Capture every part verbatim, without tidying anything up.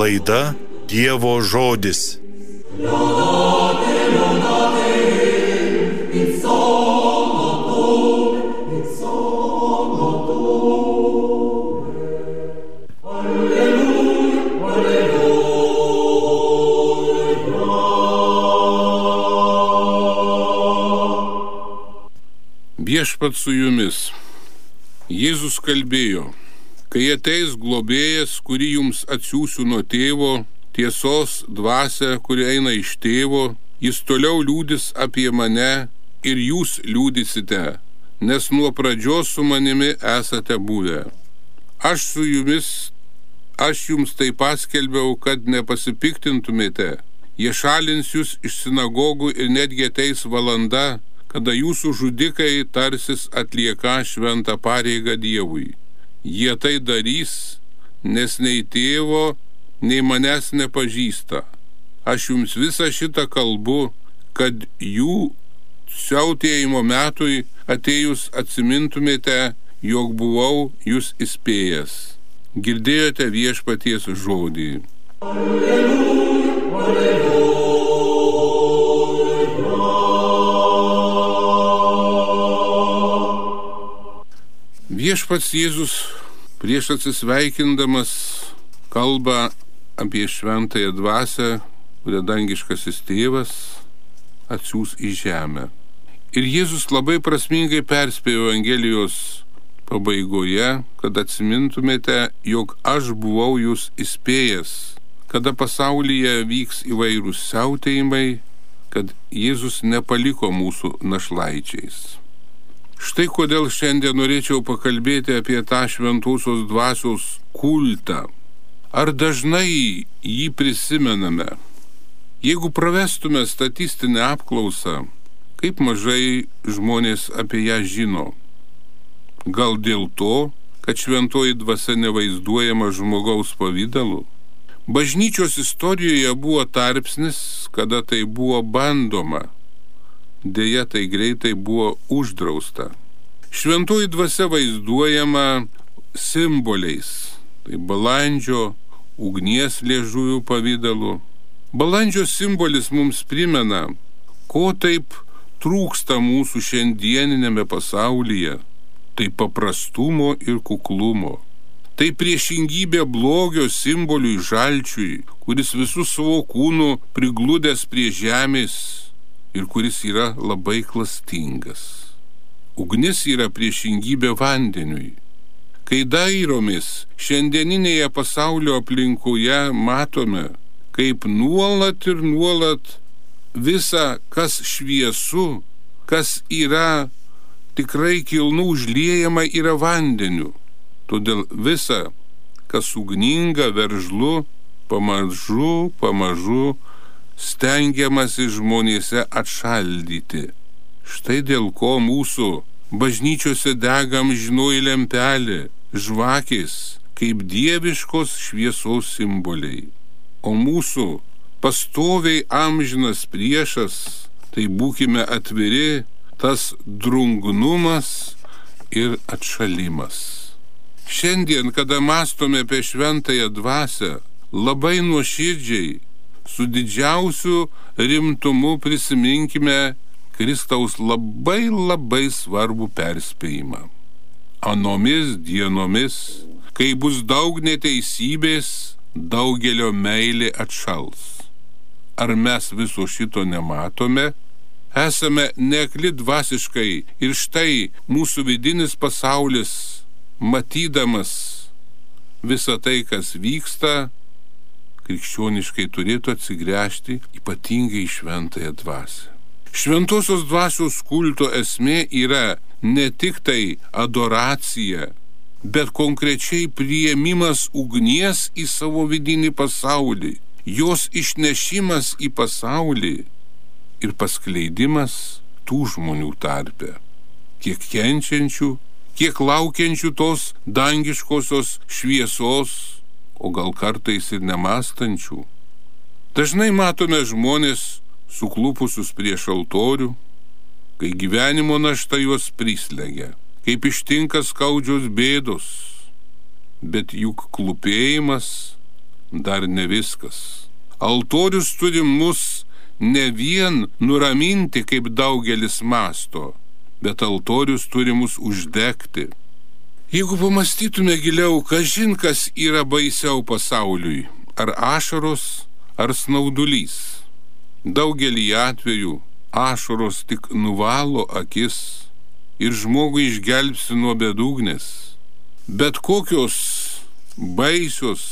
Laida Dievo žodis. Viešpats su jumis. Jėzus kalbėjo: kai ateis globėjas, kurį jums atsiųsiu nuo tėvo, tiesos dvasia, kuri eina iš tėvo, jis toliau liudys apie mane ir jūs liudysite, nes nuo pradžios su manimi esate buvę. Aš su jumis, aš jums tai paskelbiau, kad nepasipiktintumėte. Jie šalins jūs iš sinagogų ir netgi ateis valanda, kada jūsų žudikai tarsis atlieka šventą pareigą Dievui. Jie tai darys, nes nei tėvo, nei manęs nepažįsta. Aš jums visą šitą kalbu, kad jų siautėjimo metui atėjus atsimintumėte, jog buvau jūs įspėjęs. Girdėjote viešpaties žodį. Alleluja, alleluja. Viešpats Jėzus prieš atsisveikindamas kalba apie šventąją dvasią, kurią dangiškasis tėvas atsiųs į žemę. Ir Jėzus labai prasmingai perspėjo Evangelijos pabaigoje, kad atsimintumėte, jog aš buvau jūs įspėjęs, kada pasaulyje vyks įvairūs siautėjimai, kad Jėzus nepaliko mūsų našlaičiais. Štai kodėl šiandien norėčiau pakalbėti apie tą šventosios dvasios kultą. Ar dažnai jį prisimename? Jeigu pravestume statistinę apklausą, kaip mažai žmonės apie ją žino? Gal dėl to, kad šventoji dvasia nevaizduojama žmogaus pavidalu? Bažnyčios istorijoje buvo tarpsnis, kada tai buvo bandoma. Deja, tai greitai buvo uždrausta. Šventoji dvasia vaizduojama simboliais. Tai balandžio, ugnies liežuvių pavidalu. Balandžio simbolis mums primena, ko taip trūksta mūsų šiandieninėme pasaulyje. Tai paprastumo ir kuklumo. Tai priešingybė blogio simboliui žalčiui, kuris visų savo kūnų prigludęs prie žemės ir kuris yra labai klastingas. Ugnis yra priešingybė vandeniui. Kai dairomės šiandieninėje pasaulio aplinkoje, matome, kaip nuolat ir nuolat visa, kas šviesu, kas yra tikrai kilnų užliejama, yra vandeniu. Todėl visa, kas ugninga, veržlu, pamažu, pamažu stengiamasi žmonėse atšaldyti. Štai dėl ko mūsų bažnyčiose dega amžinoji lempelė, žvakės, kaip dieviškos šviesos simboliai. O mūsų pastoviai amžinas priešas, tai būkime atviri, tas drungnumas ir atšalimas. Šiandien, kada mąstome apie šventąją dvasią, labai nuoširdžiai, su didžiausiu rimtumu prisiminkime Kristaus labai labai svarbų perspėjimą. Anomis dienomis, kai bus daug neteisybės, daugelio meilė atšals. Ar mes viso šito nematome? Esame neakli dvasiškai ir štai mūsų vidinis pasaulis, matydamas visą tai, kas vyksta, krikščioniškai turėtų atsigręžti ypatingai į šventąją dvasią. Šventosios dvasios kulto esmė yra ne tik tai adoracija, bet konkrečiai priėmimas ugnies į savo vidinį pasaulį, jos išnešimas į pasaulį ir paskleidimas tų žmonių tarpe, kiek kenčiančių, kiek laukiančių tos dangiškosios šviesos, o gal kartais ir nemąstančių. Dažnai matome žmonės suklupusius prieš altorių, kai gyvenimo našta juos prislegia, kaip ištinka skaudžios bėdos, bet juk klupėjimas dar ne viskas. Altorius turi mus ne vien nuraminti, kaip daugelis masto, bet altorius turi mus uždegti. Jeigu pamastytume giliau, kažin kas yra baisiau pasauliui, ar ašaros, ar snaudulys. Daugelį atvejų ašaros tik nuvalo akis ir žmogų išgelbsti nuo bedugnės. Bet kokios baisios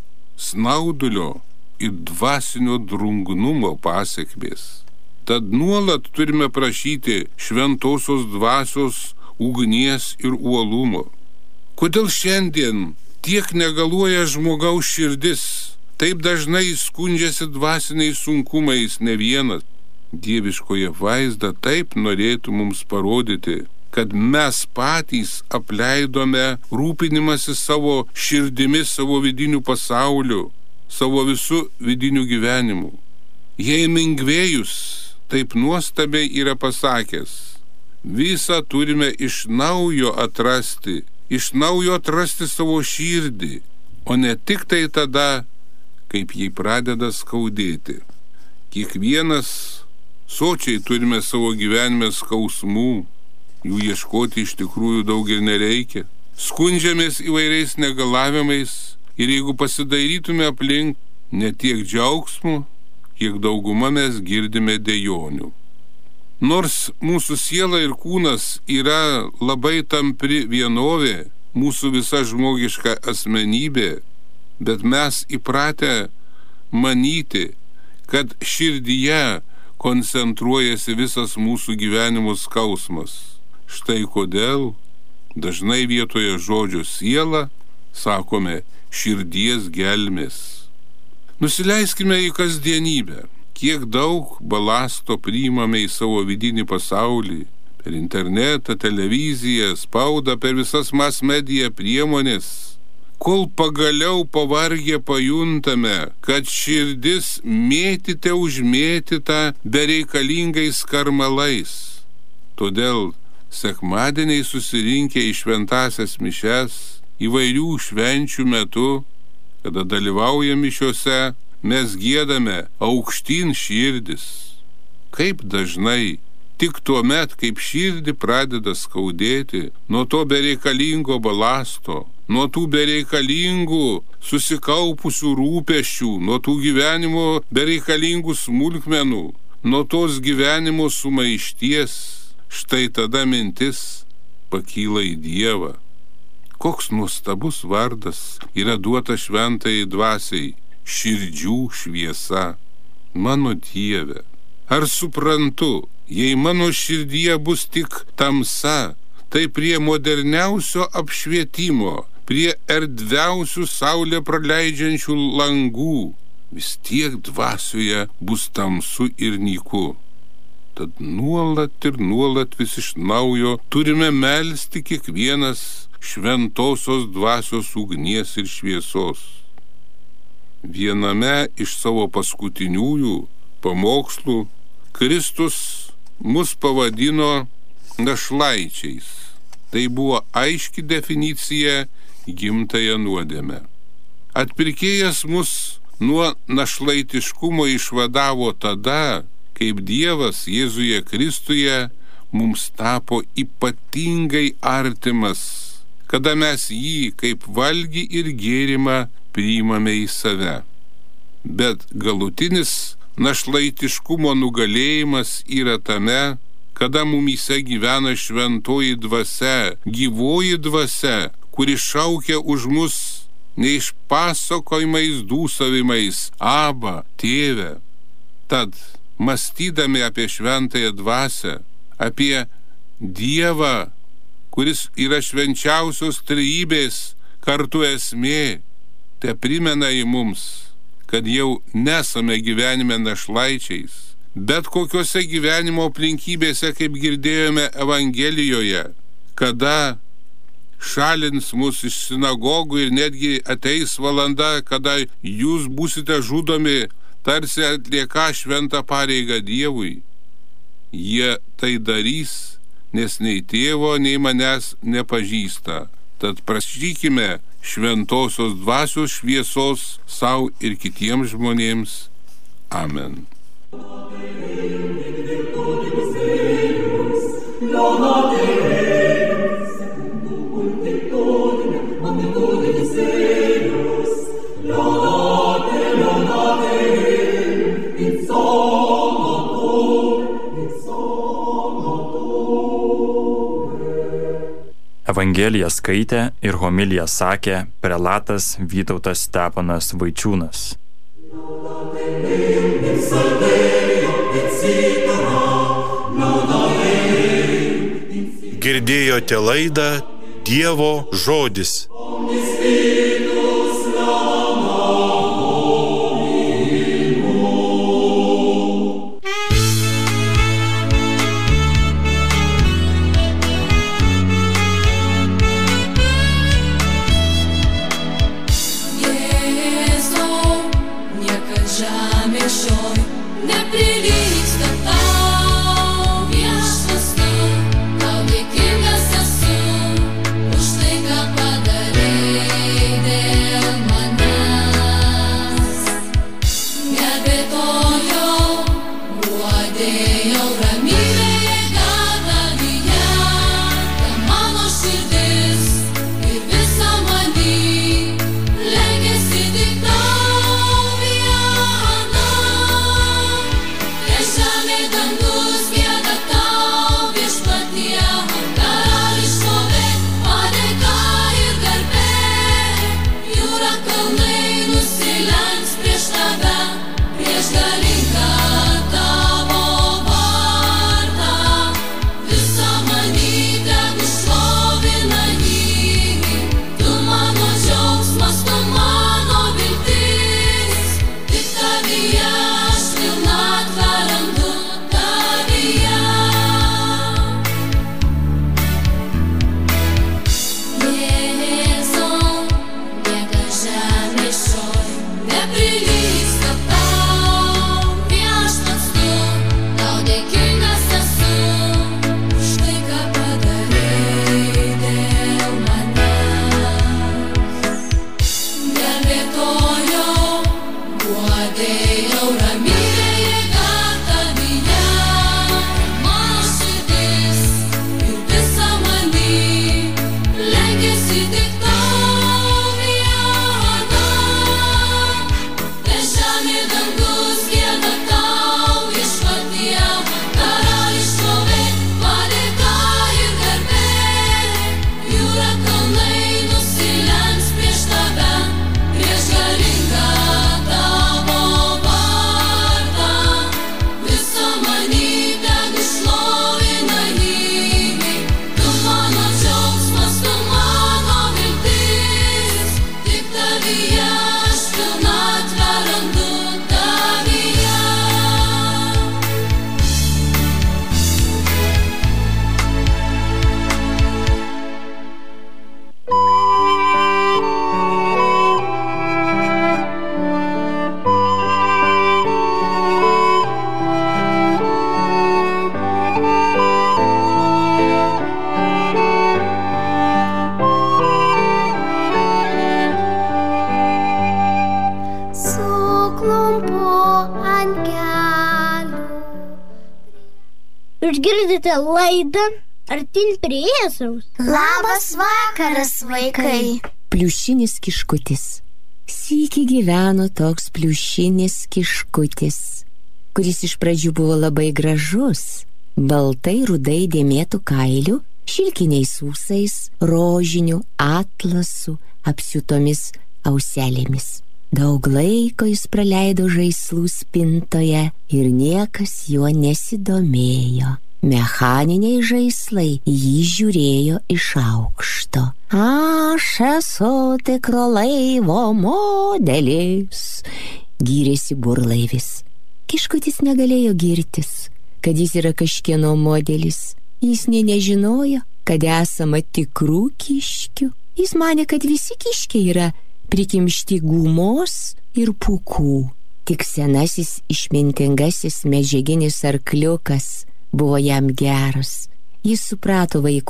snaudulio ir dvasinio drungnumo pasekmės. Tad nuolat turime prašyti šventosios dvasios ugnies ir uolumo. Kodėl šiandien tiek negaluoja žmogaus širdis, taip dažnai skundžiasi dvasiniais sunkumais ne vienas? Dieviškoje vaizda taip norėtų mums parodyti, kad mes patys apleidome rūpinimąsi savo širdimi, savo vidiniu pasauliu, savo visų vidinių gyvenimų. Jei Mingvėjus taip nuostabiai yra pasakęs, visą turime iš naujo atrasti, iš naujo atrasti savo širdį, o ne tik tai tada, kaip jį pradeda skaudėti. Kiekvienas sočiai turime savo gyvenime skausmų, jų ieškoti iš tikrųjų daug ir nereikia. Skundžiamės įvairiais negalavimais ir jeigu pasidairytume aplink, ne tiek džiaugsmų, kiek dauguma mes girdime dejonių. Nors mūsų siela ir kūnas yra labai tampri vienovė, mūsų visa žmogiška asmenybė, bet mes įpratę manyti, kad širdyje koncentruojasi visas mūsų gyvenimo skausmas. Štai kodėl dažnai vietoje žodžio siela sakome širdies gelmės. Nusileiskime į kasdienybę. Kiek daug balasto priimame į savo vidinį pasaulį, per internetą, televiziją, spaudą, per visas mass media priemonės, kol pagaliau pavargę pajuntame, kad širdis mėtyte užmėtyta bereikalingais karmalais. Todėl sekmadieniai susirinkę į šventąsias mišias, įvairių švenčių metu, kada dalyvaujame mišiose, mes giedame aukštyn širdis. Kaip dažnai, tik tuo met, kaip širdį pradeda skaudėti, nuo to bereikalingo balasto, nuo tų bereikalingų susikaupusių rūpesčių, nuo tų gyvenimo bereikalingų smulkmenų, nuo tos gyvenimo sumaišties, štai tada mintis pakyla į Dievą. Koks nuostabus vardas yra duotas šventajai dvasiai — širdžių šviesa. Mano Dieve, ar suprantu, jei mano širdyje bus tik tamsa, tai prie moderniausio apšvietimo, prie erdviausių saulę praleidžiančių langų, vis tiek dvasioje bus tamsu ir nyku. Tad nuolat ir nuolat vis iš naujo turime melsti kiekvienas šventosios dvasios ugnies ir šviesos. Viename iš savo paskutiniųjų pamokslų Kristus mus pavadino našlaičiais. Tai buvo aiški definicija gimtąją nuodėmę. Atpirkėjas mus nuo našlaitiškumo išvadavo tada, kaip Dievas Jėzuje Kristuje mums tapo ypatingai artimas, kada mes jį kaip valgį ir gėrimą priimame į save. Bet galutinis našlaitiškumo nugalėjimas yra tame, kada mumyse gyvena šventoji dvasia, gyvoji dvasia, kuri šaukia už mus neišpasakojimais dūsavimais: Aba, Tėve. Tad, mąstydami apie šventąją dvasią, apie Dievą, kuris yra švenčiausios trejybės kartu esmė, te primena į mums, kad jau nesame gyvenime našlaičiais, bet kokiose gyvenimo aplinkybėse, kaip girdėjome Evangelijoje, kada šalins mus iš sinagogų ir netgi ateis valanda, kada jūs būsite žudomi, tarsi atlieka šventą pareigą Dievui. Jie tai darys, nes nei tėvo, nei manęs nepažįsta. Tad prašykime šventosios dvasios šviesos sau ir kitiems žmonėms. Amen. Evangeliją skaitė ir homiliją sakė prelatas Vytautas Steponas Vaičiūnas. Girdėjote laidą Dievo žodis. Jūs girdite laidą Artyn prie Jėzaus. Labas vakaras, vaikai. Pliušinis kiškutis. Sykį gyveno toks pliušinis kiškutis, kuris iš pradžių buvo labai gražus, baltai rudai dėmėtų kailių, šilkiniais ūsais, rožiniu atlasu, apsiūtomis auselėmis. Daug laiko jis praleido žaislų spintoje ir niekas juo nesidomėjo. Mechaniniai žaislai jį žiūrėjo iš aukšto. Aš esu tikro laivo modelis, gyrėsi burlaivis. Kiškutis negalėjo girtis, kad jis yra kažkieno modelis. Jis nė nežinojo, kad esama tikrų kiškių. Jis manė, kad visi kiškiai yra prikimšti gumos ir pūkų. Tik senasis išmintingasis medžiaginis arkliukas buvo jam geras. Jis suprato vaikų